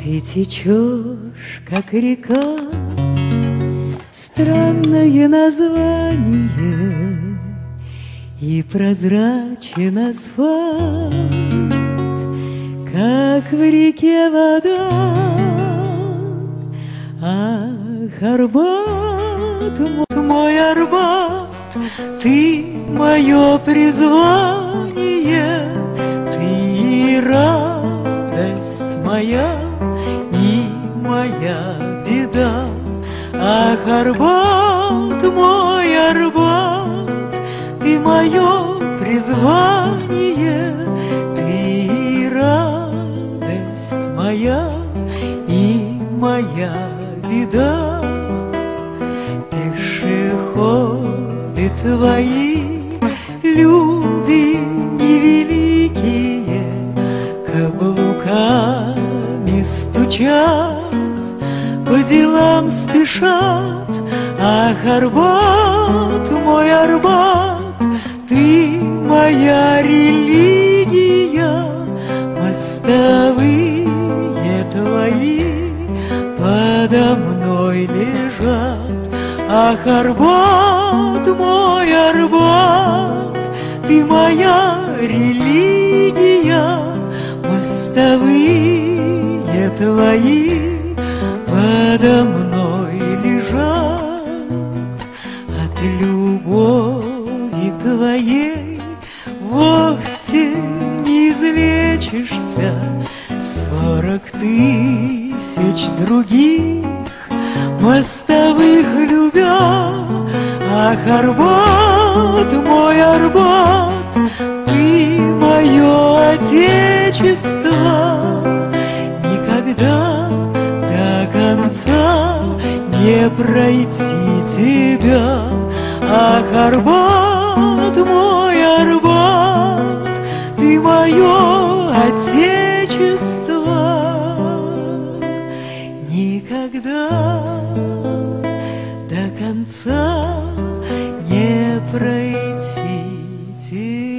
Ты течешь, как река, странное название, и прозрачен асфальт, как в реке вода. Ах, Арбат, мой Арбат, ты мое призвание, ты и радость моя, и моя беда. Ах, Арбат, мой Арбат, ты мое призвание, ты и радость моя, и моя беда. Пешеходы твои, люди невеликие, каблуками стучат, по делам спешат. Ах, Арбат, мой Арбат, ты моя религия, мостовые твои подо мной лежат. Ах, Арбат, мой Арбат, ты моя религия, мостовые твои подо мной лежат. От любови твоей вовсе не излечишься, 40 000 других мостовых любя. Ах, Арбат, мой Арбат, ты мое отечество, никогда до конца не пройти тебя. Ах, Арбат, мой Арбат, ты мое отечество, никогда до конца не пройти тебя.